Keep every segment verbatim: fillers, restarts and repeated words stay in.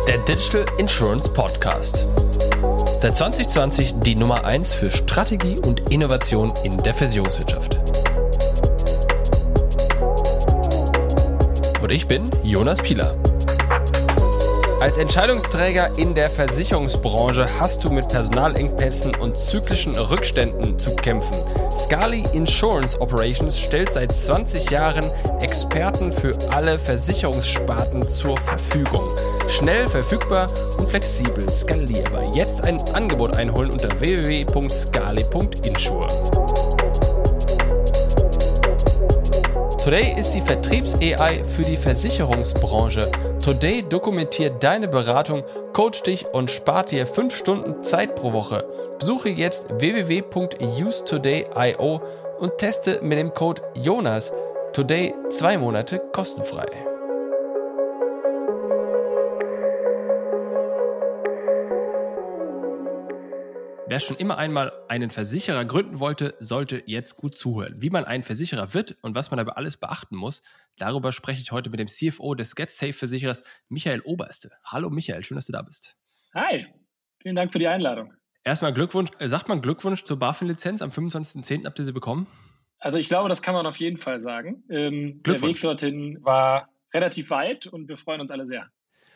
Der Digital Insurance Podcast. Seit zwanzig zwanzig die Nummer eins für Strategie und Innovation in der Versicherungswirtschaft. Und ich bin Jonas Pieler. Als Entscheidungsträger in der Versicherungsbranche hast du mit Personalengpässen und zyklischen Rückständen zu kämpfen. Scali Insurance Operations stellt seit zwanzig Jahren Experten für alle Versicherungssparten zur Verfügung. Schnell, verfügbar und flexibel skalierbar. Jetzt ein Angebot einholen unter w w w punkt scali punkt insure. Today ist die Vertriebs-A I für die Versicherungsbranche. Today dokumentiert deine Beratung, coacht dich und spart dir fünf Stunden Zeit pro Woche. Besuche jetzt w w w punkt use today punkt i o und teste mit dem Code Jonas Today zwei Monate kostenfrei. Wer schon immer einmal einen Versicherer gründen wollte, sollte jetzt gut zuhören. Wie man ein Versicherer wird und was man dabei alles beachten muss, darüber spreche ich heute mit dem C F O des GetSafe-Versicherers, Michael Oberste. Hallo Michael, schön, dass du da bist. Hi, vielen Dank für die Einladung. Erstmal Glückwunsch, sagt man Glückwunsch zur BaFin-Lizenz, am fünfundzwanzigsten zehnten habt ihr sie bekommen? Also ich glaube, das kann man auf jeden Fall sagen. Ähm, der Weg dorthin war relativ weit und wir freuen uns alle sehr.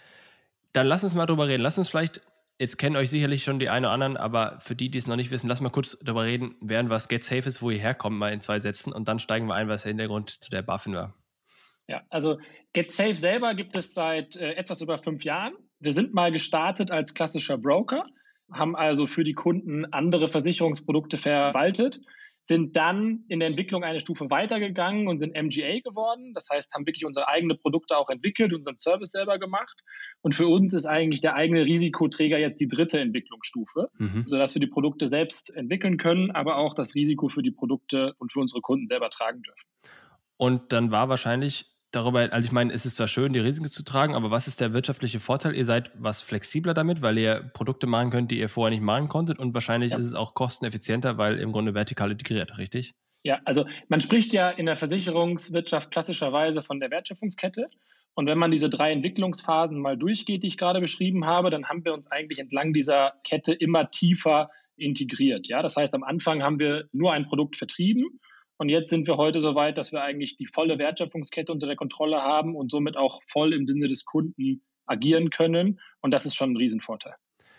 Dann lass uns mal drüber reden. Lass uns vielleicht... Jetzt kennen euch sicherlich schon die einen oder anderen, aber für die, die es noch nicht wissen, lass mal kurz darüber reden, während was GetSafe ist, wo ihr herkommt, mal in zwei Sätzen und dann steigen wir ein, was der Hintergrund zu der BaFin war. Ja, also GetSafe selber gibt es seit äh, etwas über fünf Jahren. Wir sind mal gestartet als klassischer Broker, haben also für die Kunden andere Versicherungsprodukte verwaltet, sind dann in der Entwicklung eine Stufe weitergegangen und sind M G A geworden. Das heißt, haben wirklich unsere eigenen Produkte auch entwickelt, unseren Service selber gemacht. Und für uns ist eigentlich der eigene Risikoträger jetzt die dritte Entwicklungsstufe, mhm. sodass wir die Produkte selbst entwickeln können, aber auch das Risiko für die Produkte und für unsere Kunden selber tragen dürfen. Und dann war wahrscheinlich darüber, also ich meine, es ist zwar schön, die Risiken zu tragen, aber was ist der wirtschaftliche Vorteil? Ihr seid was flexibler damit, weil ihr Produkte machen könnt, die ihr vorher nicht machen konntet und wahrscheinlich ja. ist es auch kosteneffizienter, weil im Grunde vertikal integriert, richtig? Ja, also man spricht ja in der Versicherungswirtschaft klassischerweise von der Wertschöpfungskette. Und wenn man diese drei Entwicklungsphasen mal durchgeht, die ich gerade beschrieben habe, dann haben wir uns eigentlich entlang dieser Kette immer tiefer integriert. Ja, das heißt, am Anfang haben wir nur ein Produkt vertrieben. Und jetzt sind wir heute so weit, dass wir eigentlich die volle Wertschöpfungskette unter der Kontrolle haben und somit auch voll im Sinne des Kunden agieren können. Und das ist schon ein Riesenvorteil.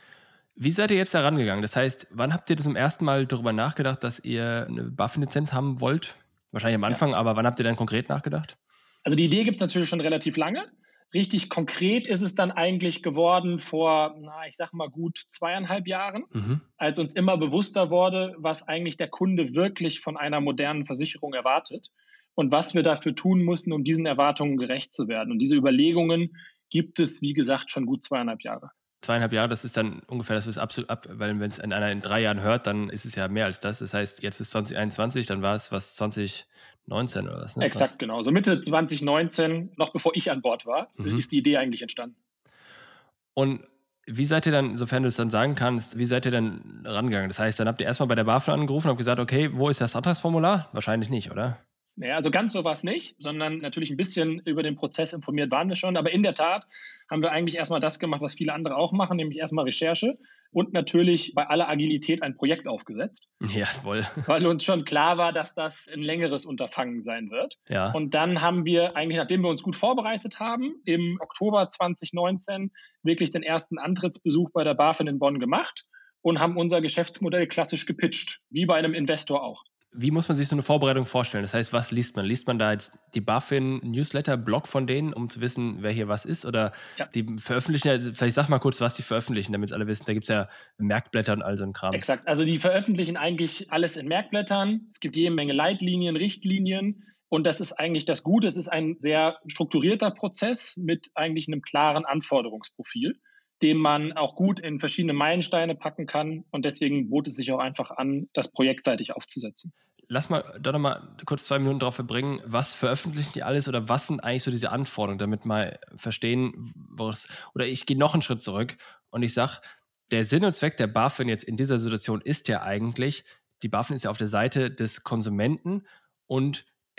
Wie seid ihr jetzt da rangegangen? Das heißt, wann habt ihr zum ersten Mal darüber nachgedacht, dass ihr eine BaFin-Lizenz haben wollt? Wahrscheinlich am Anfang, ja. aber wann habt ihr dann konkret nachgedacht? Also die Idee gibt es natürlich schon relativ lange. Richtig konkret ist es dann eigentlich geworden vor, na, ich sag mal gut zweieinhalb Jahren, mhm. als uns immer bewusster wurde, was eigentlich der Kunde wirklich von einer modernen Versicherung erwartet und was wir dafür tun müssen, um diesen Erwartungen gerecht zu werden. Und diese Überlegungen gibt es, wie gesagt, schon gut zweieinhalb Jahre. Zweieinhalb Jahre, das ist dann ungefähr, das ist absolut ab, weil wenn es in einer in drei Jahren hört, dann ist es ja mehr als das. Das heißt, jetzt ist zwanzig einundzwanzig, dann war es was zwanzig neunzehn oder was? Ne? Exakt, genau. So Mitte zwanzig neunzehn, noch bevor ich an Bord war, mhm. ist die Idee eigentlich entstanden. Und wie seid ihr dann, sofern du es dann sagen kannst, wie seid ihr dann rangegangen? Das heißt, dann habt ihr erstmal bei der BaFin angerufen und habt gesagt, okay, wo ist das Antragsformular? Wahrscheinlich nicht, oder? Naja, also ganz so war es nicht, sondern natürlich ein bisschen über den Prozess informiert waren wir schon. Aber in der Tat haben wir eigentlich erstmal das gemacht, was viele andere auch machen, nämlich erstmal Recherche und natürlich bei aller Agilität ein Projekt aufgesetzt. Ja, wohl. Weil uns schon klar war, dass das ein längeres Unterfangen sein wird. Ja. Und dann haben wir eigentlich, nachdem wir uns gut vorbereitet haben, im Oktober zwanzig neunzehn wirklich den ersten Antrittsbesuch bei der BaFin in Bonn gemacht und haben unser Geschäftsmodell klassisch gepitcht, wie bei einem Investor auch. Wie muss man sich so eine Vorbereitung vorstellen? Das heißt, was liest man? Liest man da jetzt die BaFin-Newsletter-Blog von denen, um zu wissen, wer hier was ist? Oder ja. die veröffentlichen, also vielleicht sag mal kurz, was die veröffentlichen, damit alle wissen. Da gibt es ja Merkblätter und all so ein Kram. Exakt, also die veröffentlichen eigentlich alles in Merkblättern. Es gibt jede Menge Leitlinien, Richtlinien. Und das ist eigentlich das Gute. Es ist ein sehr strukturierter Prozess mit eigentlich einem klaren Anforderungsprofil, den man auch gut in verschiedene Meilensteine packen kann. Und deswegen bot es sich auch einfach an, das projektseitig aufzusetzen. Lass mal da nochmal kurz zwei Minuten drauf verbringen. Was veröffentlichen die alles oder was sind eigentlich so diese Anforderungen, damit mal verstehen, was, oder ich gehe noch einen Schritt zurück und ich sage, der Sinn und Zweck der BaFin jetzt in dieser Situation ist ja eigentlich, die BaFin ist ja auf der Seite des Konsumenten und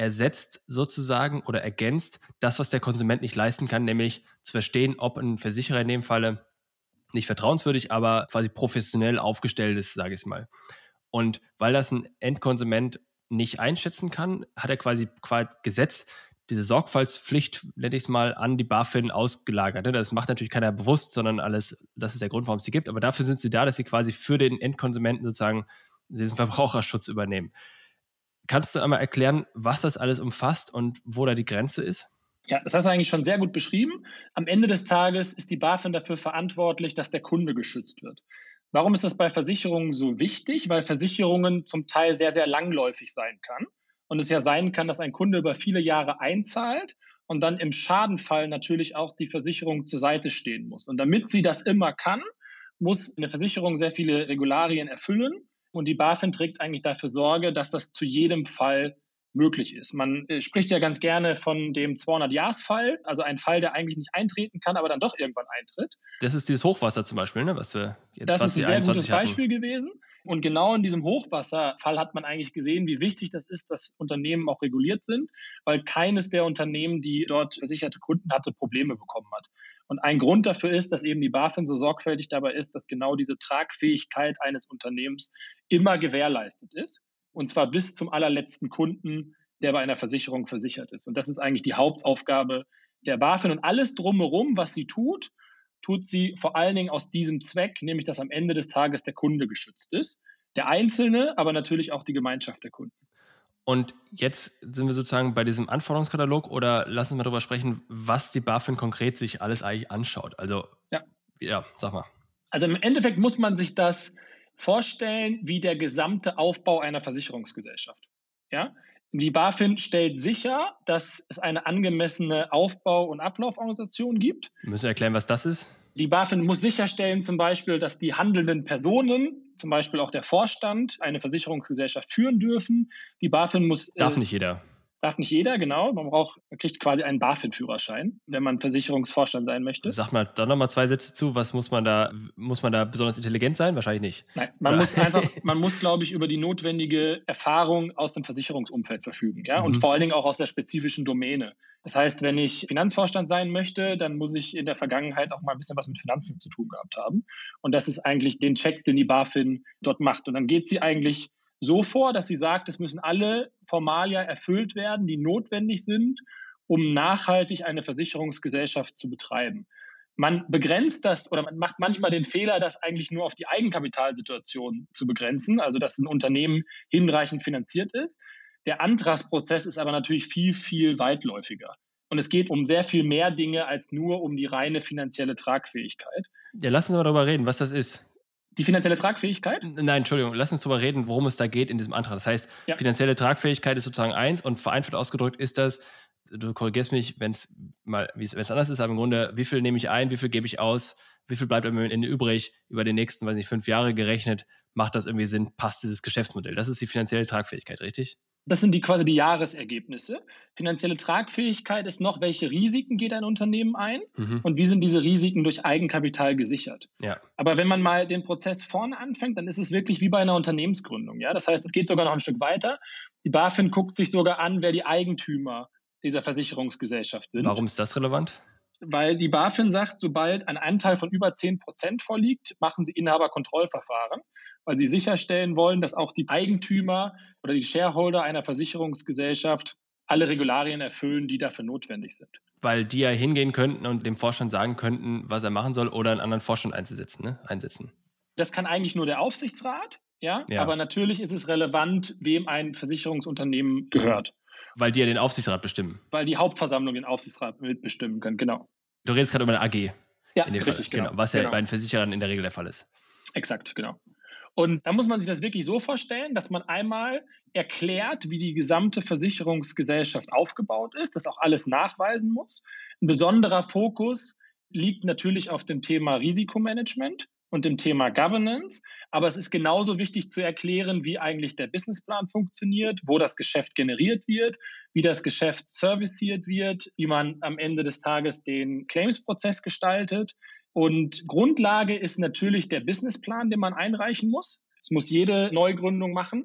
ersetzt sozusagen oder ergänzt das, was der Konsument nicht leisten kann, nämlich zu verstehen, ob ein Versicherer in dem Falle nicht vertrauenswürdig, aber quasi professionell aufgestellt ist, sage ich mal. Und weil das ein Endkonsument nicht einschätzen kann, hat er quasi, quasi Gesetz diese Sorgfaltspflicht, nenne ich es mal, an die BaFin ausgelagert. Das macht natürlich keiner bewusst, sondern alles, das ist der Grund, warum es sie gibt. Aber dafür sind sie da, dass sie quasi für den Endkonsumenten sozusagen diesen Verbraucherschutz übernehmen. Kannst du einmal erklären, was das alles umfasst und wo da die Grenze ist? Ja, das hast du eigentlich schon sehr gut beschrieben. Am Ende des Tages ist die BaFin dafür verantwortlich, dass der Kunde geschützt wird. Warum ist das bei Versicherungen so wichtig? Weil Versicherungen zum Teil sehr, sehr langläufig sein kann. Und es ja sein kann, dass ein Kunde über viele Jahre einzahlt und dann im Schadenfall natürlich auch die Versicherung zur Seite stehen muss. Und damit sie das immer kann, muss eine Versicherung sehr viele Regularien erfüllen. Und die BaFin trägt eigentlich dafür Sorge, dass das zu jedem Fall möglich ist. Man äh, spricht ja ganz gerne von dem zweihundert-Jahres-Fall, also ein Fall, der eigentlich nicht eintreten kann, aber dann doch irgendwann eintritt. Das ist dieses Hochwasser zum Beispiel, ne, was wir jetzt Das ist ein sehr gutes hatten. Beispiel gewesen. Und genau in diesem Hochwasserfall hat man eigentlich gesehen, wie wichtig das ist, dass Unternehmen auch reguliert sind, weil keines der Unternehmen, die dort versicherte Kunden hatte, Probleme bekommen hat. Und ein Grund dafür ist, dass eben die BaFin so sorgfältig dabei ist, dass genau diese Tragfähigkeit eines Unternehmens immer gewährleistet ist. Und zwar bis zum allerletzten Kunden, der bei einer Versicherung versichert ist. Und das ist eigentlich die Hauptaufgabe der BaFin. Und alles drumherum, was sie tut, tut sie vor allen Dingen aus diesem Zweck, nämlich dass am Ende des Tages der Kunde geschützt ist. Der Einzelne, aber natürlich auch die Gemeinschaft der Kunden. Und jetzt sind wir sozusagen bei diesem Anforderungskatalog oder lassen wir mal darüber sprechen, was die BaFin konkret sich alles eigentlich anschaut. Also, ja, ja sag mal. Also im Endeffekt muss man sich das vorstellen wie der gesamte Aufbau einer Versicherungsgesellschaft. Ja? Die BaFin stellt sicher, dass es eine angemessene Aufbau- und Ablauforganisation gibt. Wir müssen erklären, was das ist. Die BaFin muss sicherstellen zum Beispiel, dass die handelnden Personen, zum Beispiel auch der Vorstand, eine Versicherungsgesellschaft führen dürfen. Die BaFin muss... Darf äh, nicht jeder. Darf nicht jeder, genau. Man braucht, man kriegt quasi einen BaFin-Führerschein, wenn man Versicherungsvorstand sein möchte. Sag mal da nochmal zwei Sätze zu. Was muss man da, muss man da besonders intelligent sein? Wahrscheinlich nicht. Nein, man Oder? muss einfach, man muss, glaube ich, über die notwendige Erfahrung aus dem Versicherungsumfeld verfügen, ja, mhm. und vor allen Dingen auch aus der spezifischen Domäne. Das heißt, wenn ich Finanzvorstand sein möchte, dann muss ich in der Vergangenheit auch mal ein bisschen was mit Finanzen zu tun gehabt haben. Und das ist eigentlich den Check, den die BaFin dort macht. Und dann geht sie eigentlich so vor, dass sie sagt, es müssen alle Formalia erfüllt werden, die notwendig sind, um nachhaltig eine Versicherungsgesellschaft zu betreiben. Man begrenzt das oder man macht manchmal den Fehler, das eigentlich nur auf die Eigenkapitalsituation zu begrenzen, also dass ein Unternehmen hinreichend finanziert ist. Der Antragsprozess ist aber natürlich viel, viel weitläufiger. Und es geht um sehr viel mehr Dinge als nur um die reine finanzielle Tragfähigkeit. Ja, lass uns mal darüber reden, was das ist. Die finanzielle Tragfähigkeit? Nein, Entschuldigung, lass uns darüber reden, worum es da geht in diesem Antrag. Das heißt, ja. finanzielle Tragfähigkeit ist sozusagen eins und vereinfacht ausgedrückt ist das, du korrigierst mich, wenn es mal, wenn es anders ist, aber im Grunde, wie viel nehme ich ein, wie viel gebe ich aus, wie viel bleibt am Ende übrig, über die nächsten, weiß nicht, fünf Jahre gerechnet, macht das irgendwie Sinn, passt dieses Geschäftsmodell. Das ist die finanzielle Tragfähigkeit, richtig? Das sind die quasi die Jahresergebnisse. Finanzielle Tragfähigkeit ist noch, welche Risiken geht ein Unternehmen ein mhm. und wie sind diese Risiken durch Eigenkapital gesichert. Ja. Aber wenn man mal den Prozess vorne anfängt, dann ist es wirklich wie bei einer Unternehmensgründung. Ja? Das heißt, es geht sogar noch ein Stück weiter. Die BaFin guckt sich sogar an, wer die Eigentümer dieser Versicherungsgesellschaft sind. Warum ist das relevant? Weil die BaFin sagt, sobald ein Anteil von über zehn Prozent vorliegt, machen sie Inhaberkontrollverfahren, weil sie sicherstellen wollen, dass auch die Eigentümer oder die Shareholder einer Versicherungsgesellschaft alle Regularien erfüllen, die dafür notwendig sind. Weil die ja hingehen könnten und dem Vorstand sagen könnten, was er machen soll oder einen anderen Vorstand einzusetzen, ne? einsetzen. Das kann eigentlich nur der Aufsichtsrat, ja? ja, aber natürlich ist es relevant, wem ein Versicherungsunternehmen gehört. Weil die ja den Aufsichtsrat bestimmen. Weil die Hauptversammlung den Aufsichtsrat mitbestimmen kann, genau. Du redest gerade über eine A G. Ja, in dem richtig, Fall. Genau. genau. Was ja genau. bei den Versicherern in der Regel der Fall ist. Exakt, genau. Und da muss man sich das wirklich so vorstellen, dass man einmal erklärt, wie die gesamte Versicherungsgesellschaft aufgebaut ist, das auch alles nachweisen muss. Ein besonderer Fokus liegt natürlich auf dem Thema Risikomanagement und dem Thema Governance. Aber es ist genauso wichtig zu erklären, wie eigentlich der Businessplan funktioniert, wo das Geschäft generiert wird, wie das Geschäft serviciert wird, wie man am Ende des Tages den Claims-Prozess gestaltet. Und Grundlage ist natürlich der Businessplan, den man einreichen muss. Das muss jede Neugründung machen.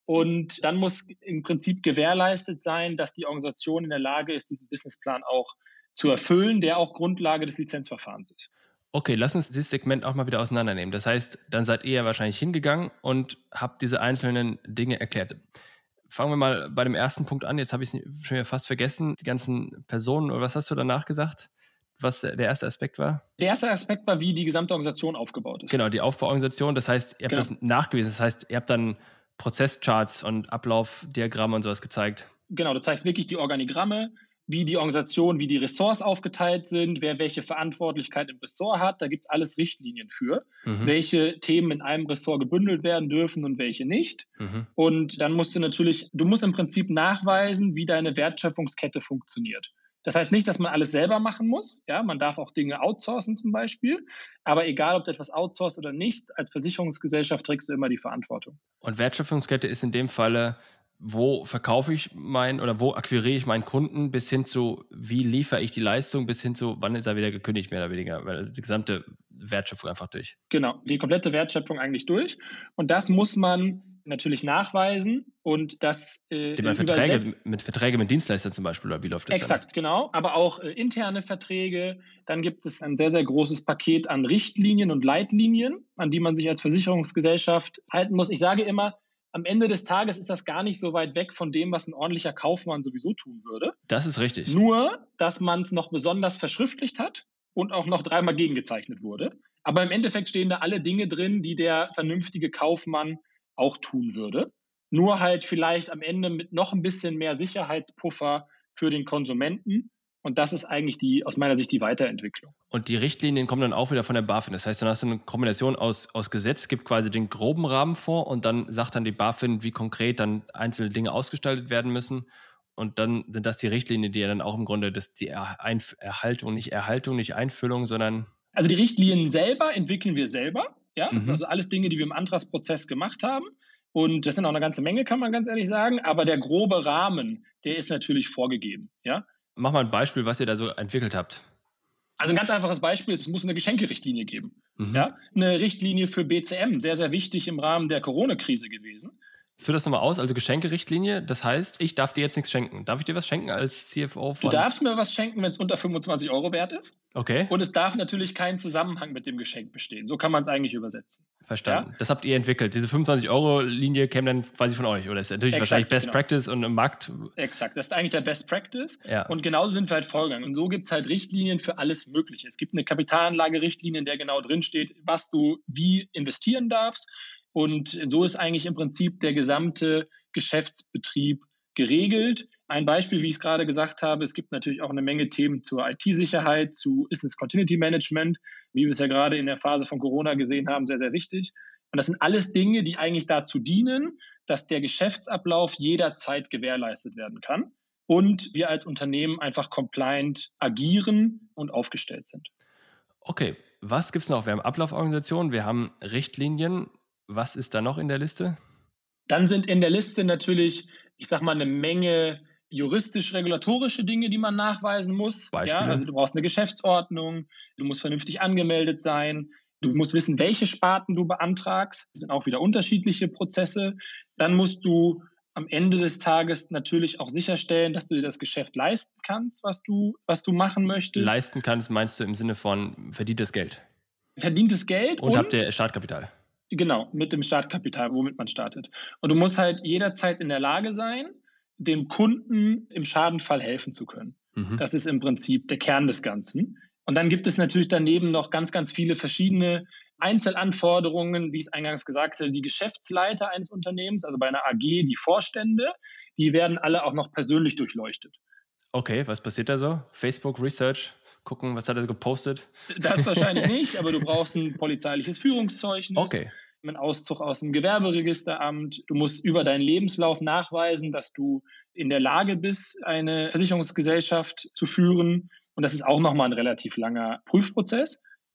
Und dann muss im Prinzip gewährleistet sein, dass die Organisation in der Lage ist, diesen Businessplan auch zu erfüllen, der auch Grundlage des Lizenzverfahrens ist. Okay, lass uns dieses Segment auch mal wieder auseinandernehmen. Das heißt, dann seid ihr ja wahrscheinlich hingegangen und habt diese einzelnen Dinge erklärt. Fangen wir mal bei dem ersten Punkt an. Jetzt habe ich es schon wieder fast vergessen. Die ganzen Personen, oder was hast du danach gesagt, was der erste Aspekt war? Der erste Aspekt war, wie die gesamte Organisation aufgebaut ist. Genau, die Aufbauorganisation. Das heißt, ihr habt Genau. das nachgewiesen. Das heißt, ihr habt dann Prozesscharts und Ablaufdiagramme und sowas gezeigt. Genau, du zeigst wirklich die Organigramme, wie die Organisation, wie die Ressorts aufgeteilt sind, wer welche Verantwortlichkeit im Ressort hat. Da gibt es alles Richtlinien für, mhm. welche Themen in einem Ressort gebündelt werden dürfen und welche nicht. Mhm. Und dann musst du natürlich, du musst im Prinzip nachweisen, wie deine Wertschöpfungskette funktioniert. Das heißt nicht, dass man alles selber machen muss. Ja, man darf auch Dinge outsourcen zum Beispiel. Aber egal, ob du etwas outsourcest oder nicht, als Versicherungsgesellschaft trägst du immer die Verantwortung. Und Wertschöpfungskette ist in dem Falle, wo verkaufe ich meinen oder wo akquiriere ich meinen Kunden, bis hin zu, wie liefere ich die Leistung, bis hin zu, wann ist er wieder gekündigt, mehr oder weniger, weil also die gesamte Wertschöpfung einfach durch. Genau, die komplette Wertschöpfung eigentlich durch. Und das muss man natürlich nachweisen und das äh, die man Verträge, mit Verträge mit Dienstleistern zum Beispiel, oder wie läuft das? Exakt, dann? Genau, aber auch äh, interne Verträge. Dann gibt es ein sehr, sehr großes Paket an Richtlinien und Leitlinien, an die man sich als Versicherungsgesellschaft halten muss. Ich sage immer, am Ende des Tages ist das gar nicht so weit weg von dem, was ein ordentlicher Kaufmann sowieso tun würde. Das ist richtig. Nur, dass man es noch besonders verschriftlicht hat und auch noch dreimal gegengezeichnet wurde. Aber im Endeffekt stehen da alle Dinge drin, die der vernünftige Kaufmann auch tun würde. Nur halt vielleicht am Ende mit noch ein bisschen mehr Sicherheitspuffer für den Konsumenten. Und das ist eigentlich die, aus meiner Sicht die Weiterentwicklung. Und die Richtlinien kommen dann auch wieder von der BaFin. Das heißt, dann hast du eine Kombination aus, aus Gesetz, gibt quasi den groben Rahmen vor und dann sagt dann die BaFin, wie konkret dann einzelne Dinge ausgestaltet werden müssen. Und dann sind das die Richtlinien, die ja dann auch im Grunde das, die Einf- Erhaltung, nicht Erhaltung, nicht Einfüllung, sondern... Also die Richtlinien selber entwickeln wir selber. Ja? Das Mhm. sind also alles Dinge, die wir im Antragsprozess gemacht haben. Und das sind auch eine ganze Menge, kann man ganz ehrlich sagen. Aber der grobe Rahmen, der ist natürlich vorgegeben. Ja? Mach mal ein Beispiel, was ihr da so entwickelt habt. Also ein ganz einfaches Beispiel ist, es muss eine Geschenkerichtlinie geben. Mhm. Ja? Eine Richtlinie für B C M, sehr, sehr wichtig im Rahmen der Corona-Krise gewesen. Führ das nochmal aus, also Geschenkerichtlinie, das heißt, ich darf dir jetzt nichts schenken. Darf ich dir was schenken als C F O? Von... Du darfst mir was schenken, wenn es unter fünfundzwanzig Euro wert ist. Okay. Und es darf natürlich kein Zusammenhang mit dem Geschenk bestehen. So kann man es eigentlich übersetzen. Verstanden. Ja? Das habt ihr entwickelt. Diese fünfundzwanzig-Euro-Linie käme dann quasi von euch, oder ist natürlich Exakt, wahrscheinlich Best genau. Practice und im Markt... Exakt, das ist eigentlich der Best Practice. Ja. Und genauso sind wir halt vorgegangen. Und so gibt es halt Richtlinien für alles Mögliche. Es gibt eine Kapitalanlage-Richtlinie, in der genau drin steht, was du wie investieren darfst. Und so ist eigentlich im Prinzip der gesamte Geschäftsbetrieb geregelt. Ein Beispiel, wie ich es gerade gesagt habe, es gibt natürlich auch eine Menge Themen zur I T-Sicherheit, zu Business Continuity Management, wie wir es ja gerade in der Phase von Corona gesehen haben, sehr, sehr wichtig. Und das sind alles Dinge, die eigentlich dazu dienen, dass der Geschäftsablauf jederzeit gewährleistet werden kann und wir als Unternehmen einfach compliant agieren und aufgestellt sind. Okay, was gibt es noch? Wir haben Ablauforganisationen, wir haben Richtlinien. Was ist da noch in der Liste? Dann sind in der Liste natürlich, ich sag mal, eine Menge juristisch-regulatorische Dinge, die man nachweisen muss. Beispiele? Ja, also du brauchst eine Geschäftsordnung, du musst vernünftig angemeldet sein, du musst wissen, welche Sparten du beantragst. Das sind auch wieder unterschiedliche Prozesse. Dann musst du am Ende des Tages natürlich auch sicherstellen, dass du dir das Geschäft leisten kannst, was du, was du machen möchtest. Leisten kannst, meinst du im Sinne von verdientes Geld? Verdientes Geld und, und habt ihr Startkapital? Genau, mit dem Startkapital, womit man startet. Und du musst halt jederzeit in der Lage sein, dem Kunden im Schadenfall helfen zu können. Mhm. Das ist im Prinzip der Kern des Ganzen. Und dann gibt es natürlich daneben noch ganz, ganz viele verschiedene Einzelanforderungen, wie ich es eingangs gesagt habe, die Geschäftsleiter eines Unternehmens, also bei einer A G die Vorstände, die werden alle auch noch persönlich durchleuchtet. Okay, was passiert da so? Facebook Research? Gucken, was hat er gepostet? Das wahrscheinlich nicht, aber du brauchst ein polizeiliches Führungszeugnis, okay. einen Auszug aus dem Gewerberegisteramt. Du musst über deinen Lebenslauf nachweisen, dass du in der Lage bist, eine Versicherungsgesellschaft zu führen. Und das ist auch nochmal ein relativ langer Prüfprozess.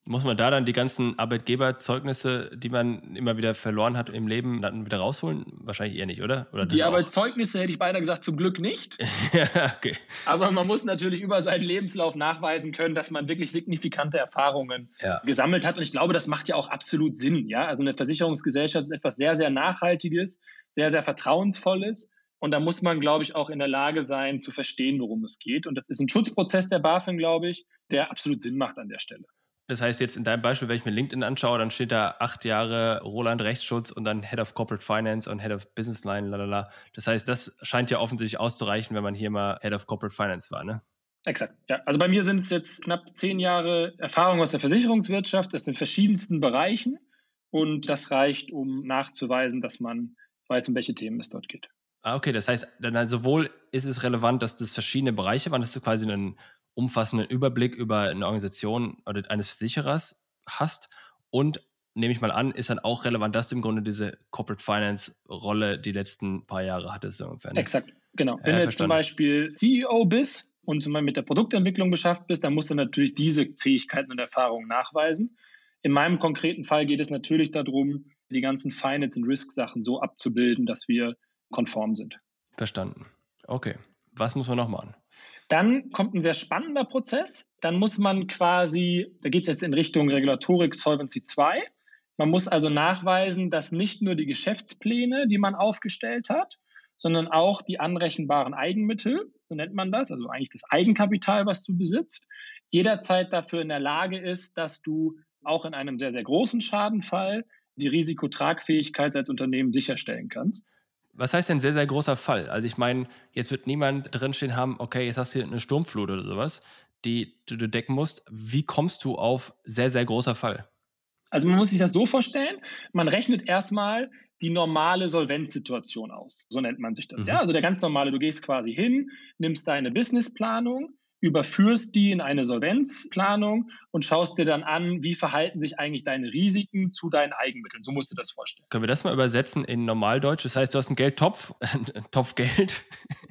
Muss man da dann die ganzen Arbeitgeberzeugnisse, die man immer wieder verloren hat im Leben, dann wieder rausholen? Wahrscheinlich eher nicht, oder? Oder das die auch? Arbeitszeugnisse hätte ich beinahe gesagt, zum Glück nicht. Ja, okay. Aber man muss natürlich über seinen Lebenslauf nachweisen können, dass man wirklich signifikante Erfahrungen Ja. gesammelt hat. Und ich glaube, das macht ja auch absolut Sinn. Ja? Also eine Versicherungsgesellschaft ist etwas sehr, sehr Nachhaltiges, sehr, sehr Vertrauensvolles. Und da muss man, glaube ich, auch in der Lage sein, zu verstehen, worum es geht. Und das ist ein Schutzprozess der BaFin, glaube ich, der absolut Sinn macht an der Stelle. Das heißt jetzt in deinem Beispiel, wenn ich mir LinkedIn anschaue, dann steht da acht Jahre Roland Rechtsschutz und dann Head of Corporate Finance und Head of Business Line, lalala. Das heißt, das scheint ja offensichtlich auszureichen, wenn man hier mal Head of Corporate Finance war, ne? Exakt, ja. Also bei mir sind es jetzt knapp zehn Jahre Erfahrung aus der Versicherungswirtschaft, aus den verschiedensten Bereichen. Und das reicht, um nachzuweisen, dass man weiß, um welche Themen es dort geht. Ah, okay, das heißt, dann sowohl ist es relevant, dass das verschiedene Bereiche waren, dass du quasi einen umfassenden Überblick über eine Organisation oder eines Versicherers hast und, nehme ich mal an, ist dann auch relevant, dass du im Grunde diese Corporate Finance Rolle die letzten paar Jahre hattest. So ungefähr, ne? Exakt, genau. Ja, Wenn du jetzt verstanden. zum Beispiel C E O bist und zum Beispiel mit der Produktentwicklung beschäftigt bist, dann musst du natürlich diese Fähigkeiten und Erfahrungen nachweisen. In meinem konkreten Fall geht es natürlich darum, die ganzen Finance- und Risk-Sachen so abzubilden, dass wir konform sind. Verstanden. Okay. Was muss man noch machen? Dann kommt ein sehr spannender Prozess. Dann muss man quasi, da geht es jetzt in Richtung Regulatorik Solvency zwei. Man muss also nachweisen, dass nicht nur die Geschäftspläne, die man aufgestellt hat, sondern auch die anrechenbaren Eigenmittel, so nennt man das, also eigentlich das Eigenkapital, was du besitzt, jederzeit dafür in der Lage ist, dass du auch in einem sehr, sehr großen Schadenfall die Risikotragfähigkeit als Unternehmen sicherstellen kannst. Was heißt denn sehr, sehr großer Fall? Also ich meine, jetzt wird niemand drinstehen haben, okay, jetzt hast du hier eine Sturmflut oder sowas, die du decken musst. Wie kommst du auf sehr, sehr großer Fall? Also man muss sich das so vorstellen, man rechnet erstmal die normale Solvenzsituation aus. So nennt man sich das. Mhm. Ja? Also der ganz normale, du gehst quasi hin, nimmst deine Businessplanung, überführst die in eine Solvenzplanung und schaust dir dann an, wie verhalten sich eigentlich deine Risiken zu deinen Eigenmitteln. So musst du das vorstellen. Können wir das mal übersetzen in Normaldeutsch? Das heißt, du hast einen Geldtopf, einen Topf Geld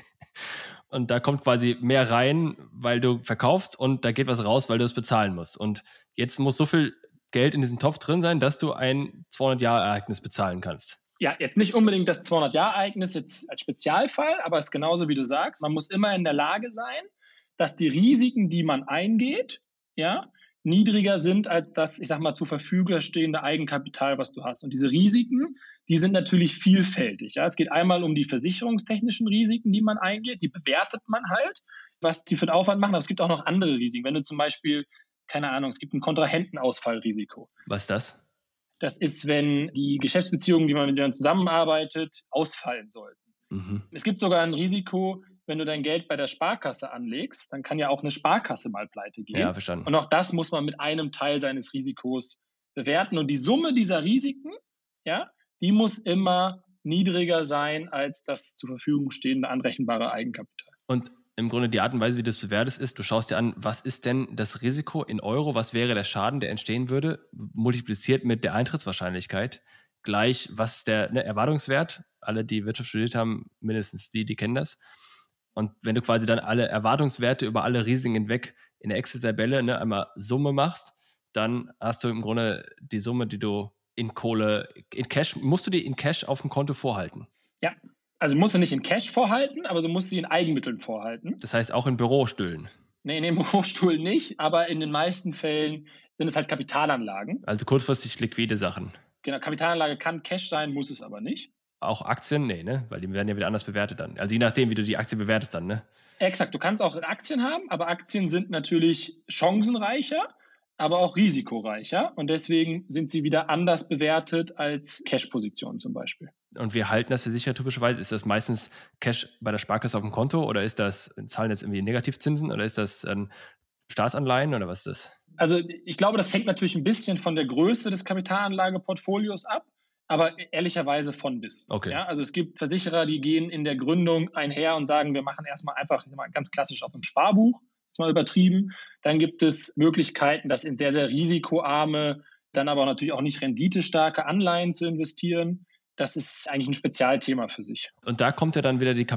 und da kommt quasi mehr rein, weil du verkaufst und da geht was raus, weil du es bezahlen musst. Und jetzt muss so viel Geld in diesem Topf drin sein, dass du ein zweihundert-Jahr-Ereignis bezahlen kannst. Ja, jetzt nicht unbedingt das zweihundert-Jahr-Ereignis jetzt als Spezialfall, aber es ist genauso, wie du sagst. Man muss immer in der Lage sein, dass die Risiken, die man eingeht, ja, niedriger sind als das, ich sag mal, zur Verfügung stehende Eigenkapital, was du hast. Und diese Risiken, die sind natürlich vielfältig. Ja. Es geht einmal um die versicherungstechnischen Risiken, die man eingeht, die bewertet man halt, was die für einen Aufwand machen. Aber es gibt auch noch andere Risiken. Wenn du zum Beispiel, keine Ahnung, es gibt ein Kontrahentenausfallrisiko. Was ist das? Das ist, wenn die Geschäftsbeziehungen, die man mit denen zusammenarbeitet, ausfallen sollten. Mhm. Es gibt sogar ein Risiko, wenn du dein Geld bei der Sparkasse anlegst, dann kann ja auch eine Sparkasse mal pleite gehen. Ja, verstanden. Und auch das muss man mit einem Teil seines Risikos bewerten. Und die Summe dieser Risiken, ja, die muss immer niedriger sein als das zur Verfügung stehende anrechenbare Eigenkapital. Und im Grunde die Art und Weise, wie du es bewertest, ist, du schaust dir an, was ist denn das Risiko in Euro, was wäre der Schaden, der entstehen würde, multipliziert mit der Eintrittswahrscheinlichkeit, gleich, was ist der ne, Erwartungswert? Alle, die Wirtschaft studiert haben, mindestens die, die kennen das. Und wenn du quasi dann alle Erwartungswerte über alle Risiken hinweg in der Excel-Tabelle ne, einmal Summe machst, dann hast du im Grunde die Summe, die du in Kohle, in Cash, musst du die in Cash auf dem Konto vorhalten? Ja, also musst du nicht in Cash vorhalten, aber du musst sie in Eigenmitteln vorhalten. Das heißt auch in Bürostühlen? Nee, in dem Bürostuhl nicht, aber in den meisten Fällen sind es halt Kapitalanlagen. Also kurzfristig liquide Sachen? Genau, Kapitalanlage kann Cash sein, muss es aber nicht. Auch Aktien? Nee, ne? Weil die werden ja wieder anders bewertet dann. Also je nachdem, wie du die Aktie bewertest dann, ne? Exakt, du kannst auch Aktien haben, aber Aktien sind natürlich chancenreicher, aber auch risikoreicher. Und deswegen sind sie wieder anders bewertet als Cash-Positionen zum Beispiel. Und wir halten das für sicher typischerweise. Ist das meistens Cash bei der Sparkasse auf dem Konto oder ist das, zahlen jetzt irgendwie Negativzinsen oder ist das ähm, Staatsanleihen oder was ist das? Also ich glaube, das hängt natürlich ein bisschen von der Größe des Kapitalanlageportfolios ab. Aber ehrlicherweise von bis. Okay. Ja, also es gibt Versicherer, die gehen in der Gründung einher und sagen, wir machen erstmal einfach ich sag mal, ganz klassisch auf einem Sparbuch, ist mal übertrieben. Dann gibt es Möglichkeiten, das in sehr, sehr risikoarme, dann aber natürlich auch nicht renditestarke Anleihen zu investieren. Das ist eigentlich ein Spezialthema für sich. Und da kommt ja dann wieder die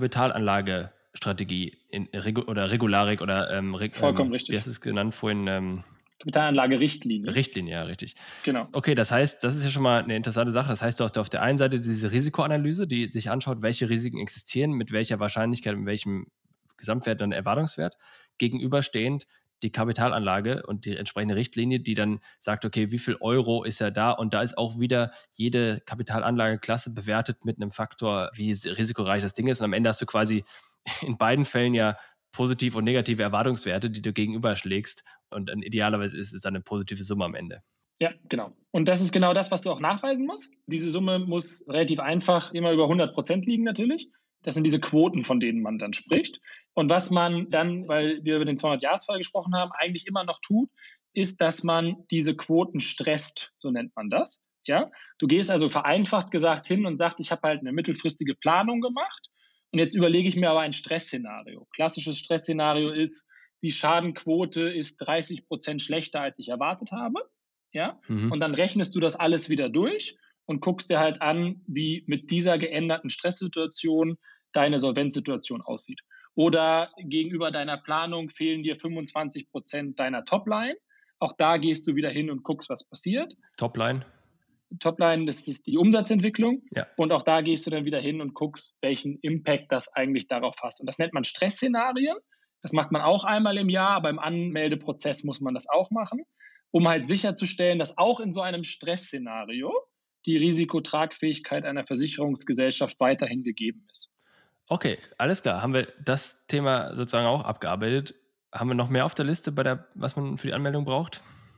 Kapitalanlagestrategie in Regu- oder Regularik oder ähm, Reg- Vollkommen ähm, richtig. Wie hast du es genannt vorhin? Ähm, Kapitalanlage-Richtlinie. Richtlinie, ja, richtig. Genau. Okay, das heißt, das ist ja schon mal eine interessante Sache. Das heißt, du hast auf der einen Seite diese Risikoanalyse, die sich anschaut, welche Risiken existieren, mit welcher Wahrscheinlichkeit, mit welchem Gesamtwert und Erwartungswert, gegenüberstehend die Kapitalanlage und die entsprechende Richtlinie, die dann sagt, okay, wie viel Euro ist ja da? Und da ist auch wieder jede Kapitalanlageklasse bewertet mit einem Faktor, wie risikoreich das Ding ist. Und am Ende hast du quasi in beiden Fällen ja positive und negative Erwartungswerte, die du gegenüberschlägst. Und dann idealerweise ist es dann eine positive Summe am Ende. Ja, genau. Und das ist genau das, was du auch nachweisen musst. Diese Summe muss relativ einfach immer über hundert Prozent liegen natürlich. Das sind diese Quoten, von denen man dann spricht. Und was man dann, weil wir über den zweihundert-Jahres-Fall gesprochen haben, eigentlich immer noch tut, ist, dass man diese Quoten stresst, so nennt man das. Ja? Du gehst also vereinfacht gesagt hin und sagst, ich habe halt eine mittelfristige Planung gemacht und jetzt überlege ich mir aber ein Stressszenario. Klassisches Stressszenario ist, die Schadenquote ist dreißig Prozent schlechter, als ich erwartet habe. Ja? Mhm. Und dann rechnest du das alles wieder durch und guckst dir halt an, wie mit dieser geänderten Stresssituation deine Solvenzsituation aussieht. Oder gegenüber deiner Planung fehlen dir fünfundzwanzig Prozent deiner Topline. Auch da gehst du wieder hin und guckst, was passiert. Topline? Topline, das ist die Umsatzentwicklung. Ja. Und auch da gehst du dann wieder hin und guckst, welchen Impact das eigentlich darauf hat. Und das nennt man Stressszenarien. Das macht man auch einmal im Jahr. Beim Anmeldeprozess muss man das auch machen, um halt sicherzustellen, dass auch in so einem Stressszenario die Risikotragfähigkeit einer Versicherungsgesellschaft weiterhin gegeben ist. Okay, alles klar. Haben wir das Thema sozusagen auch abgearbeitet? Haben wir noch mehr auf der Liste, bei der, was man für die Anmeldung braucht?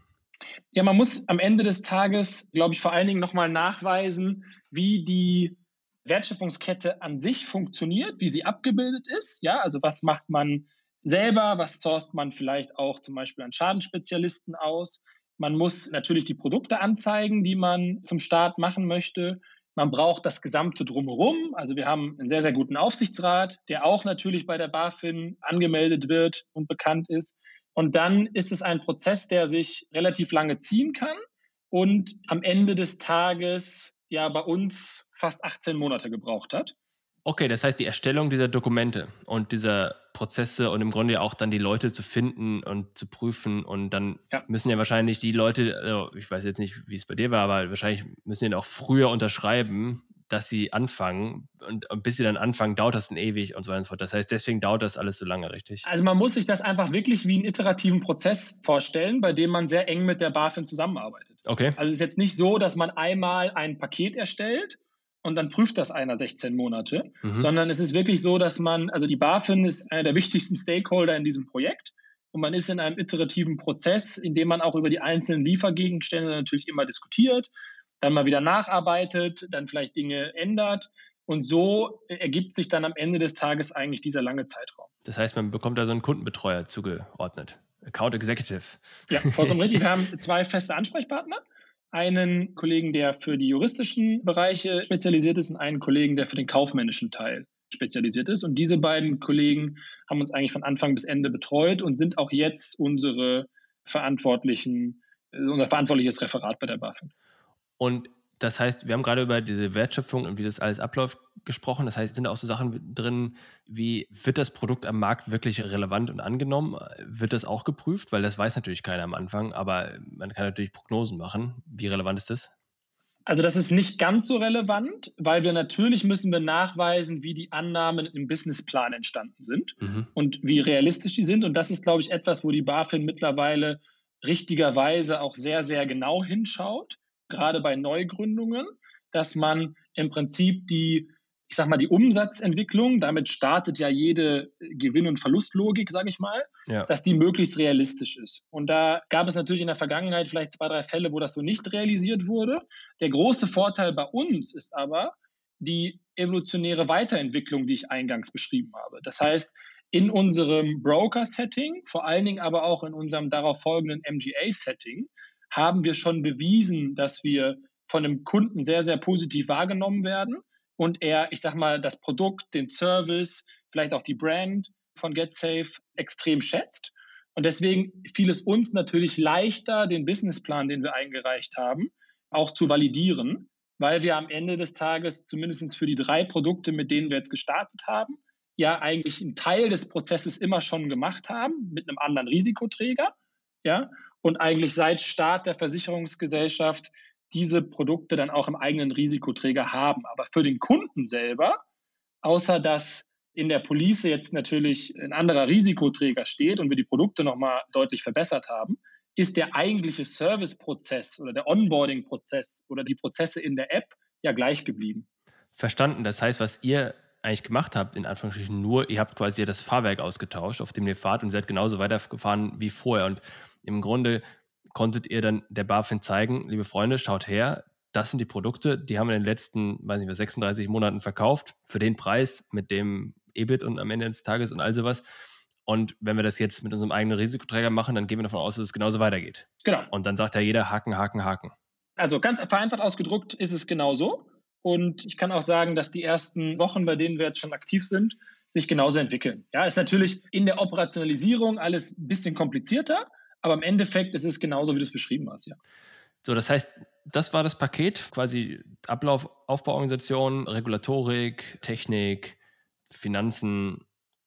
Ja, man muss am Ende des Tages, glaube ich, vor allen Dingen nochmal nachweisen, wie die Wertschöpfungskette an sich funktioniert, wie sie abgebildet ist. Ja, also was macht man selber, was sourced man vielleicht auch zum Beispiel an Schadenspezialisten aus. Man muss natürlich die Produkte anzeigen, die man zum Start machen möchte. Man braucht das Gesamte drumherum. Also wir haben einen sehr, sehr guten Aufsichtsrat, der auch natürlich bei der BaFin angemeldet wird und bekannt ist. Und dann ist es ein Prozess, der sich relativ lange ziehen kann und am Ende des Tages ja bei uns fast achtzehn Monate gebraucht hat. Okay, das heißt, die Erstellung dieser Dokumente und dieser Prozesse und im Grunde ja auch dann die Leute zu finden und zu prüfen und dann ja. müssen ja wahrscheinlich die Leute, also ich weiß jetzt nicht, wie es bei dir war, aber wahrscheinlich müssen die dann auch früher unterschreiben, dass sie anfangen und, und bis sie dann anfangen, dauert das dann ewig und so weiter und so fort. Das heißt, deswegen dauert das alles so lange, richtig? Also man muss sich das einfach wirklich wie einen iterativen Prozess vorstellen, bei dem man sehr eng mit der BaFin zusammenarbeitet. Okay. Also es ist jetzt nicht so, dass man einmal ein Paket erstellt und dann prüft das einer sechzehn Monate, mhm. sondern es ist wirklich so, dass man, also die BaFin ist einer der wichtigsten Stakeholder in diesem Projekt und man ist in einem iterativen Prozess, in dem man auch über die einzelnen Liefergegenstände natürlich immer diskutiert, dann mal wieder nacharbeitet, dann vielleicht Dinge ändert und so ergibt sich dann am Ende des Tages eigentlich dieser lange Zeitraum. Das heißt, man bekommt da so einen Kundenbetreuer zugeordnet, Account Executive. Ja, vollkommen richtig. Wir haben zwei feste Ansprechpartner. Einen Kollegen, der für die juristischen Bereiche spezialisiert ist und einen Kollegen, der für den kaufmännischen Teil spezialisiert ist. Und diese beiden Kollegen haben uns eigentlich von Anfang bis Ende betreut und sind auch jetzt unsere verantwortlichen, unser verantwortliches Referat bei der BaFin. Und das heißt, wir haben gerade über diese Wertschöpfung und wie das alles abläuft gesprochen. Das heißt, sind da auch so Sachen drin, wie wird das Produkt am Markt wirklich relevant und angenommen? Wird das auch geprüft? Weil das weiß natürlich keiner am Anfang, aber man kann natürlich Prognosen machen. Wie relevant ist das? Also das ist nicht ganz so relevant, weil wir natürlich müssen wir nachweisen, wie die Annahmen im Businessplan entstanden sind mhm. und wie realistisch die sind. Und das ist, glaube ich, etwas, wo die BaFin mittlerweile richtigerweise auch sehr, sehr genau hinschaut. Gerade bei Neugründungen, dass man im Prinzip die, ich sag mal, die Umsatzentwicklung, damit startet ja jede Gewinn- und Verlustlogik, sage ich mal, ja. dass die möglichst realistisch ist. Und da gab es natürlich in der Vergangenheit vielleicht zwei, drei Fälle, wo das so nicht realisiert wurde. Der große Vorteil bei uns ist aber die evolutionäre Weiterentwicklung, die ich eingangs beschrieben habe. Das heißt, in unserem Broker-Setting, vor allen Dingen aber auch in unserem darauf folgenden M G A-Setting, haben wir schon bewiesen, dass wir von einem Kunden sehr, sehr positiv wahrgenommen werden und er, ich sag mal, das Produkt, den Service, vielleicht auch die Brand von GetSafe extrem schätzt. Und deswegen fiel es uns natürlich leichter, den Businessplan, den wir eingereicht haben, auch zu validieren, weil wir am Ende des Tages zumindest für die drei Produkte, mit denen wir jetzt gestartet haben, ja eigentlich einen Teil des Prozesses immer schon gemacht haben mit einem anderen Risikoträger, ja. und eigentlich seit Start der Versicherungsgesellschaft diese Produkte dann auch im eigenen Risikoträger haben. Aber für den Kunden selber, außer dass in der Police jetzt natürlich ein anderer Risikoträger steht und wir die Produkte nochmal deutlich verbessert haben, ist der eigentliche Serviceprozess oder der Onboarding-Prozess oder die Prozesse in der App ja gleich geblieben. Verstanden. Das heißt, was ihr eigentlich gemacht habt, in Anführungsstrichen nur, ihr habt quasi das Fahrwerk ausgetauscht, auf dem ihr fahrt und seid genauso weitergefahren wie vorher. Und im Grunde konntet ihr dann der BaFin zeigen, liebe Freunde, schaut her, das sind die Produkte, die haben wir in den letzten, weiß nicht mehr, sechsunddreißig Monaten verkauft, für den Preis, mit dem E B I T und am Ende des Tages und all sowas. Und wenn wir das jetzt mit unserem eigenen Risikoträger machen, dann gehen wir davon aus, dass es genauso weitergeht. Genau. Und dann sagt ja jeder Haken, Haken, Haken. Also ganz vereinfacht ausgedrückt ist es genau so. Und ich kann auch sagen, dass die ersten Wochen, bei denen wir jetzt schon aktiv sind, sich genauso entwickeln. Ja, ist natürlich in der Operationalisierung alles ein bisschen komplizierter, aber im Endeffekt ist es genauso, wie du es beschrieben hast, ja. So, das heißt, das war das Paket, quasi Ablauf, Aufbauorganisation, Regulatorik, Technik, Finanzen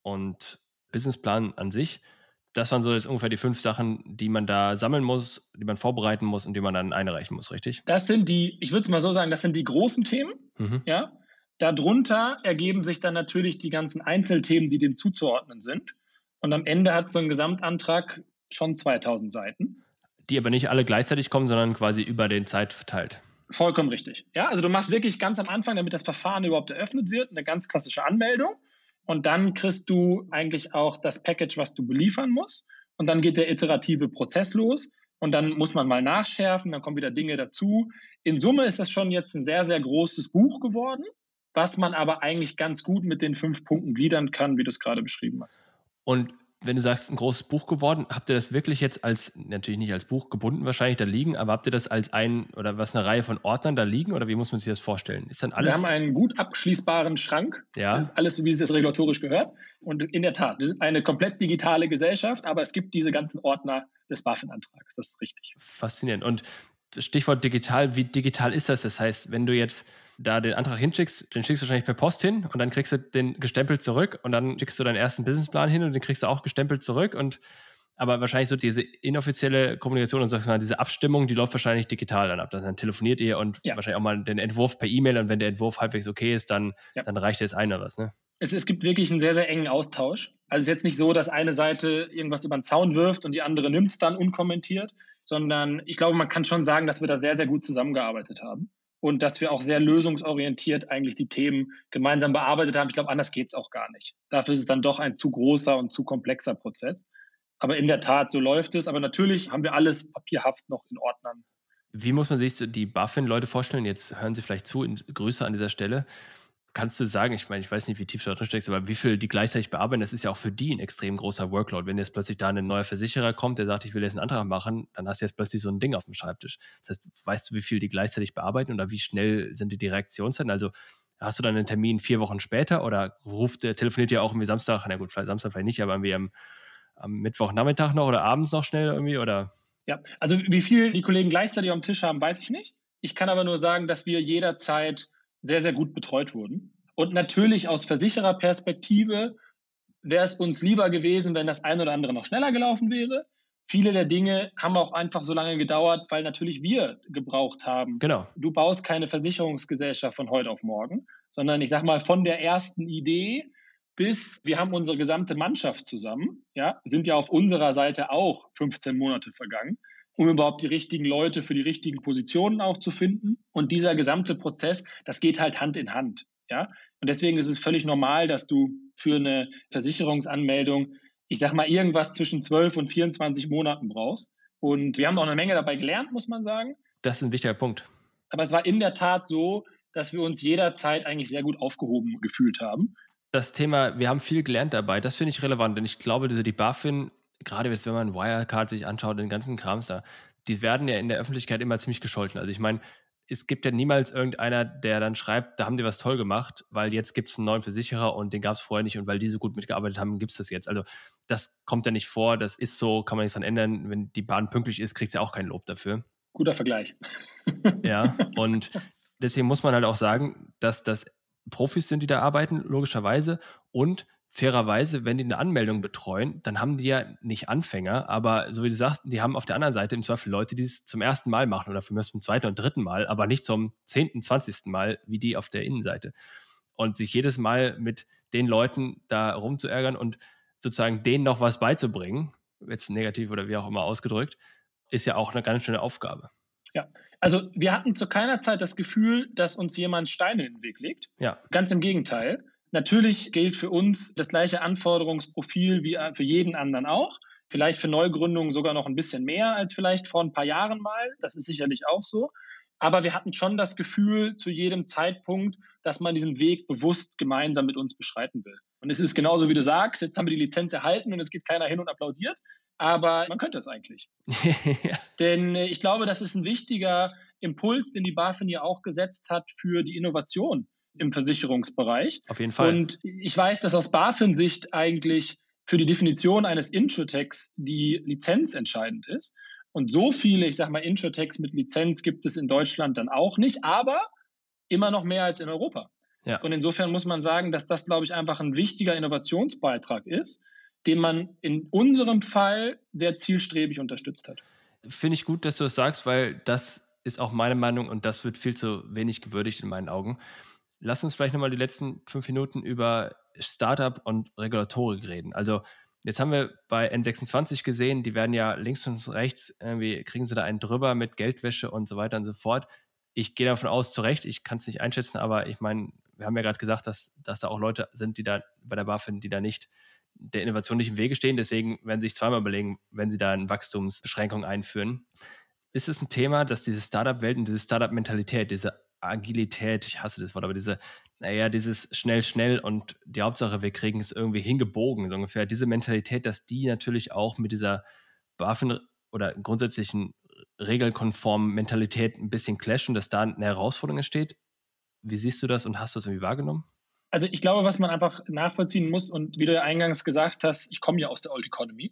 und Businessplan an sich. Das waren so jetzt ungefähr die fünf Sachen, die man da sammeln muss, die man vorbereiten muss und die man dann einreichen muss, richtig? Das sind die, ich würde es mal so sagen, das sind die großen Themen. Mhm. Ja. Darunter ergeben sich dann natürlich die ganzen Einzelthemen, die dem zuzuordnen sind. Und am Ende hat so ein Gesamtantrag schon zweitausend Seiten. Die aber nicht alle gleichzeitig kommen, sondern quasi über den Zeit verteilt. Vollkommen richtig. Ja, also du machst wirklich ganz am Anfang, damit das Verfahren überhaupt eröffnet wird, eine ganz klassische Anmeldung. Und dann kriegst du eigentlich auch das Package, was du beliefern musst. Und dann geht der iterative Prozess los. Und dann muss man mal nachschärfen, dann kommen wieder Dinge dazu. In Summe ist das schon jetzt ein sehr, sehr großes Buch geworden, was man aber eigentlich ganz gut mit den fünf Punkten gliedern kann, wie du es gerade beschrieben hast. Und wenn du sagst, ein großes Buch geworden, habt ihr das wirklich jetzt als, natürlich nicht als Buch gebunden wahrscheinlich da liegen, aber habt ihr das als ein, oder was, eine Reihe von Ordnern da liegen, oder wie muss man sich das vorstellen? Ist dann alles... Wir haben einen gut abschließbaren Schrank, ja. Alles so, wie es jetzt regulatorisch gehört. Und in der Tat, wir sind eine komplett digitale Gesellschaft, aber es gibt diese ganzen Ordner des BaFin-Antrags, das ist richtig. Faszinierend. Und Stichwort digital, wie digital ist das? Das heißt, wenn du jetzt da den Antrag hinschickst, den schickst du wahrscheinlich per Post hin und dann kriegst du den gestempelt zurück und dann schickst du deinen ersten Businessplan hin und den kriegst du auch gestempelt zurück. Und aber wahrscheinlich so diese inoffizielle Kommunikation und sag mal, diese Abstimmung, die läuft wahrscheinlich digital dann ab. Dann telefoniert ihr und ja. wahrscheinlich auch mal den Entwurf per E-Mail und wenn der Entwurf halbwegs okay ist, dann, ja. dann reicht es ein oder was, ne? Es, es gibt wirklich einen sehr, sehr engen Austausch. Also es ist jetzt nicht so, dass eine Seite irgendwas über den Zaun wirft und die andere nimmt es dann unkommentiert, sondern ich glaube, man kann schon sagen, dass wir da sehr, sehr gut zusammengearbeitet haben. Und dass wir auch sehr lösungsorientiert eigentlich die Themen gemeinsam bearbeitet haben. Ich glaube, anders geht es auch gar nicht. Dafür ist es dann doch ein zu großer und zu komplexer Prozess. Aber in der Tat, so läuft es. Aber natürlich haben wir alles papierhaft noch in Ordnern. Wie muss man sich die BaFin-Leute vorstellen? Jetzt hören Sie vielleicht zu, Grüße an dieser Stelle. Kannst du sagen, ich meine, ich weiß nicht, wie tief du da drin steckst, aber wie viel die gleichzeitig bearbeiten, das ist ja auch für die ein extrem großer Workload. Wenn jetzt plötzlich da ein neuer Versicherer kommt, der sagt, ich will jetzt einen Antrag machen, dann hast du jetzt plötzlich so ein Ding auf dem Schreibtisch. Das heißt, weißt du, wie viel die gleichzeitig bearbeiten oder wie schnell sind die, die Reaktionszeiten? Also hast du dann einen Termin vier Wochen später oder ruft der, telefoniert ihr auch irgendwie Samstag, na gut, vielleicht Samstag vielleicht nicht, aber irgendwie am, am Mittwochnachmittag noch oder abends noch schnell irgendwie, oder? Ja, also wie viel die Kollegen gleichzeitig am Tisch haben, weiß ich nicht. Ich kann aber nur sagen, dass wir jederzeit sehr, sehr gut betreut wurden. Und natürlich aus Versichererperspektive wäre es uns lieber gewesen, wenn das ein oder andere noch schneller gelaufen wäre. Viele der Dinge haben auch einfach so lange gedauert, weil natürlich wir gebraucht haben. Genau. Du baust keine Versicherungsgesellschaft von heute auf morgen, sondern ich sage mal von der ersten Idee bis wir haben unsere gesamte Mannschaft zusammen, ja, sind ja auf unserer Seite auch fünfzehn Monate vergangen, um überhaupt die richtigen Leute für die richtigen Positionen auch zu finden. Und dieser gesamte Prozess, das geht halt Hand in Hand. Ja? Und deswegen ist es völlig normal, dass du für eine Versicherungsanmeldung, ich sag mal, irgendwas zwischen zwölf und vierundzwanzig Monaten brauchst. Und wir haben auch eine Menge dabei gelernt, muss man sagen. Das ist ein wichtiger Punkt. Aber es war in der Tat so, dass wir uns jederzeit eigentlich sehr gut aufgehoben gefühlt haben. Das Thema, wir haben viel gelernt dabei, das finde ich relevant, denn ich glaube, diese, die BaFin, gerade jetzt, wenn man Wirecard sich anschaut, den ganzen Krams da, die werden ja in der Öffentlichkeit immer ziemlich gescholten. Also ich meine, es gibt ja niemals irgendeiner, der dann schreibt, da haben die was toll gemacht, weil jetzt gibt es einen neuen Versicherer und den gab es vorher nicht und weil die so gut mitgearbeitet haben, gibt es das jetzt. Also das kommt ja nicht vor, das ist so, kann man nichts dran ändern. Wenn die Bahn pünktlich ist, kriegt sie auch kein Lob dafür. Guter Vergleich. Ja, und deswegen muss man halt auch sagen, dass das Profis sind, die da arbeiten, logischerweise, und fairerweise, wenn die eine Anmeldung betreuen, dann haben die ja nicht Anfänger, aber so wie du sagst, die haben auf der anderen Seite im Zweifel Leute, die es zum ersten Mal machen oder für mich zum zweiten und dritten Mal, aber nicht zum zehnten, zwanzigsten Mal wie die auf der Innenseite. Und sich jedes Mal mit den Leuten da rumzuärgern und sozusagen denen noch was beizubringen, jetzt negativ oder wie auch immer ausgedrückt, ist ja auch eine ganz schöne Aufgabe. Ja, also wir hatten zu keiner Zeit das Gefühl, dass uns jemand Steine in den Weg legt. Ja. Ganz im Gegenteil. Natürlich gilt für uns das gleiche Anforderungsprofil wie für jeden anderen auch. Vielleicht für Neugründungen sogar noch ein bisschen mehr als vielleicht vor ein paar Jahren mal. Das ist sicherlich auch so. Aber wir hatten schon das Gefühl zu jedem Zeitpunkt, dass man diesen Weg bewusst gemeinsam mit uns beschreiten will. Und es ist genauso, wie du sagst, jetzt haben wir die Lizenz erhalten und es geht keiner hin und applaudiert. Aber man könnte es eigentlich. Ja. Denn ich glaube, das ist ein wichtiger Impuls, den die BaFin ja auch gesetzt hat für die Innovation im Versicherungsbereich. Auf jeden Fall. Und ich weiß, dass aus BaFin-Sicht eigentlich für die Definition eines Insurtechs die Lizenz entscheidend ist. Und so viele, ich sage mal, Insurtechs mit Lizenz gibt es in Deutschland dann auch nicht, aber immer noch mehr als in Europa. Ja. Und insofern muss man sagen, dass das, glaube ich, einfach ein wichtiger Innovationsbeitrag ist, den man in unserem Fall sehr zielstrebig unterstützt hat. Finde ich gut, dass du das sagst, weil das ist auch meine Meinung und das wird viel zu wenig gewürdigt in meinen Augen. Lass uns vielleicht nochmal die letzten fünf Minuten über Startup und Regulatorik reden. Also jetzt haben wir bei N sechsundzwanzig gesehen, die werden ja links und rechts, irgendwie kriegen sie da einen drüber mit Geldwäsche und so weiter und so fort. Ich gehe davon aus, zu Recht, ich kann es nicht einschätzen, aber ich meine, wir haben ja gerade gesagt, dass, dass da auch Leute sind, die da bei der BaFin, die da nicht der Innovation nicht im Wege stehen. Deswegen werden sie sich zweimal überlegen, wenn sie da eine Wachstumsbeschränkung einführen. Ist es ein Thema, dass diese Startup-Welt und diese Startup-Mentalität, diese Agilität, ich hasse das Wort, aber diese, naja, dieses schnell, schnell und die Hauptsache, wir kriegen es irgendwie hingebogen, so ungefähr. Diese Mentalität, dass die natürlich auch mit dieser BaFin oder grundsätzlichen regelkonformen Mentalität ein bisschen clashen, dass da eine Herausforderung entsteht. Wie siehst du das und hast du das irgendwie wahrgenommen? Also ich glaube, was man einfach nachvollziehen muss und wie du ja eingangs gesagt hast, ich komme ja aus der Old Economy.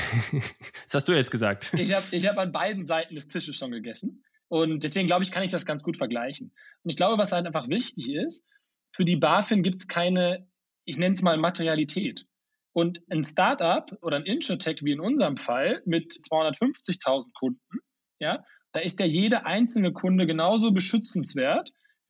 Das hast du jetzt gesagt. Ich habe ich hab an beiden Seiten des Tisches schon gegessen und deswegen glaube ich, kann ich das ganz gut vergleichen. Und ich glaube, was halt einfach wichtig ist, für die BaFin gibt es keine, ich nenne es mal Materialität. Und ein Startup oder ein Insurtech wie in unserem Fall mit zweihundertfünfzigtausend Kunden, ja, da ist ja jeder einzelne Kunde genauso beschützenswert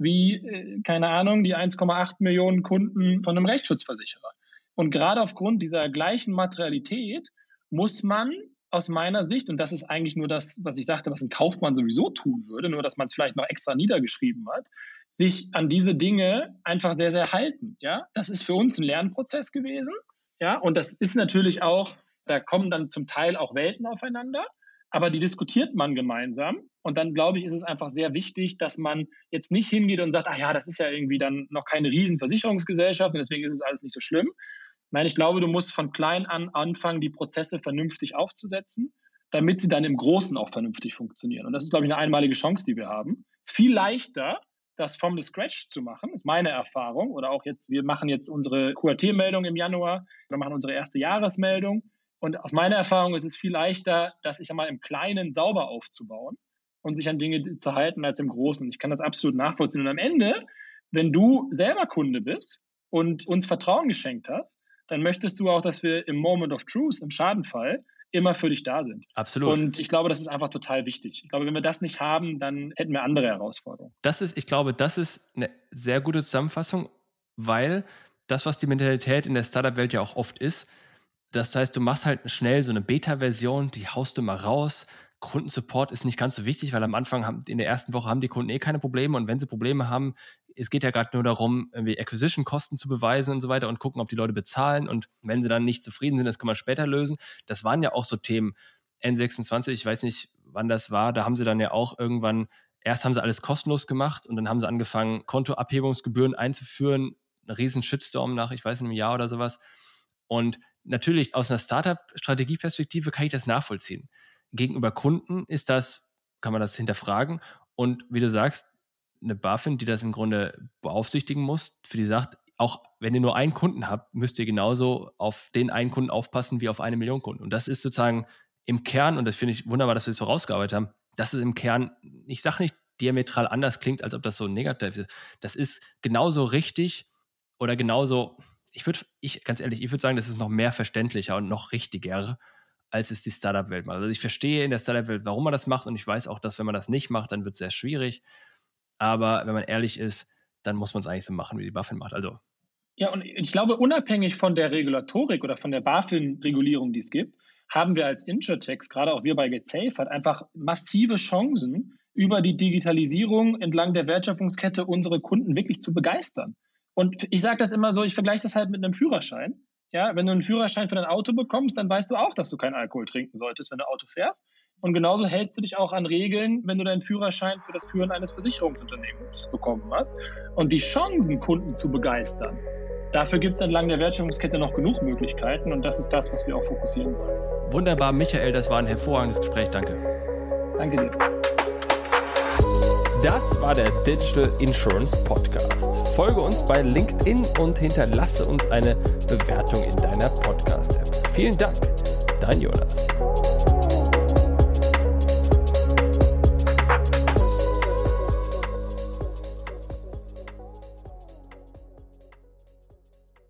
wie, keine Ahnung, die eins Komma acht Millionen Kunden von einem Rechtsschutzversicherer. Und gerade aufgrund dieser gleichen Materialität muss man aus meiner Sicht, und das ist eigentlich nur das, was ich sagte, was ein Kaufmann sowieso tun würde, nur dass man es vielleicht noch extra niedergeschrieben hat, sich an diese Dinge einfach sehr, sehr halten. Ja? Das ist für uns ein Lernprozess gewesen. Ja? Und das ist natürlich auch, da kommen dann zum Teil auch Welten aufeinander, aber die diskutiert man gemeinsam. Und dann, glaube ich, ist es einfach sehr wichtig, dass man jetzt nicht hingeht und sagt, ach ja, das ist ja irgendwie dann noch keine Riesenversicherungsgesellschaft und deswegen ist es alles nicht so schlimm. Nein, ich glaube, du musst von klein an anfangen, die Prozesse vernünftig aufzusetzen, damit sie dann im Großen auch vernünftig funktionieren. Und das ist, glaube ich, eine einmalige Chance, die wir haben. Es ist viel leichter, das from the scratch zu machen, ist meine Erfahrung. Oder auch jetzt, wir machen jetzt unsere Q A T-Meldung im Januar, wir machen unsere erste Jahresmeldung. Und aus meiner Erfahrung ist es viel leichter, das, ich sag mal, im Kleinen sauber aufzubauen und sich an Dinge zu halten als im Großen. Ich kann das absolut nachvollziehen. Und am Ende, wenn du selber Kunde bist und uns Vertrauen geschenkt hast, dann möchtest du auch, dass wir im Moment of Truth, im Schadenfall, immer für dich da sind. Absolut. Und ich glaube, das ist einfach total wichtig. Ich glaube, wenn wir das nicht haben, dann hätten wir andere Herausforderungen. Das ist, ich glaube, das ist eine sehr gute Zusammenfassung, weil das, was die Mentalität in der Startup-Welt ja auch oft ist, das heißt, du machst halt schnell so eine Beta-Version, die haust du mal raus. Kundensupport ist nicht ganz so wichtig, weil am Anfang, haben, in der ersten Woche haben die Kunden eh keine Probleme und wenn sie Probleme haben, es geht ja gerade nur darum, irgendwie Acquisition-Kosten zu beweisen und so weiter und gucken, ob die Leute bezahlen und wenn sie dann nicht zufrieden sind, das kann man später lösen. Das waren ja auch so Themen. N sechsundzwanzig, ich weiß nicht, wann das war, da haben sie dann ja auch irgendwann, erst haben sie alles kostenlos gemacht und dann haben sie angefangen, Kontoabhebungsgebühren einzuführen, ein riesen Shitstorm nach, ich weiß nicht, einem Jahr oder sowas. Und natürlich aus einer Startup-Strategieperspektive kann ich das nachvollziehen. Gegenüber Kunden ist das, kann man das hinterfragen und wie du sagst, eine BaFin, die das im Grunde beaufsichtigen muss, für die sagt, auch wenn ihr nur einen Kunden habt, müsst ihr genauso auf den einen Kunden aufpassen wie auf eine Million Kunden. Und das ist sozusagen im Kern, und das finde ich wunderbar, dass wir das so rausgearbeitet haben, das ist im Kern, ich sage nicht diametral anders klingt, als ob das so negativ ist. Das ist genauso richtig oder genauso, ich würde, ich, ganz ehrlich, ich würde sagen, das ist noch mehr verständlicher und noch richtiger, als es die Startup-Welt macht. Also ich verstehe in der Startup-Welt, warum man das macht und ich weiß auch, dass wenn man das nicht macht, dann wird es sehr schwierig. Aber wenn man ehrlich ist, dann muss man es eigentlich so machen, wie die BaFin macht. Also ja, und ich glaube, unabhängig von der Regulatorik oder von der BaFin-Regulierung, die es gibt, haben wir als Insurtechs, gerade auch wir bei GetSafe, halt einfach massive Chancen, über die Digitalisierung entlang der Wertschöpfungskette unsere Kunden wirklich zu begeistern. Und ich sage das immer so, ich vergleiche das halt mit einem Führerschein. Ja, wenn du einen Führerschein für dein Auto bekommst, dann weißt du auch, dass du keinen Alkohol trinken solltest, wenn du Auto fährst. Und genauso hältst du dich auch an Regeln, wenn du deinen Führerschein für das Führen eines Versicherungsunternehmens bekommen hast. Und die Chancen, Kunden zu begeistern, dafür gibt es entlang der Wertschöpfungskette noch genug Möglichkeiten. Und das ist das, was wir auch fokussieren wollen. Wunderbar, Michael, das war ein hervorragendes Gespräch. Danke. Danke dir. Das war der Digital Insurance Podcast. Folge uns bei LinkedIn und hinterlasse uns eine Bewertung in deiner Podcast-App. Vielen Dank, dein Jonas.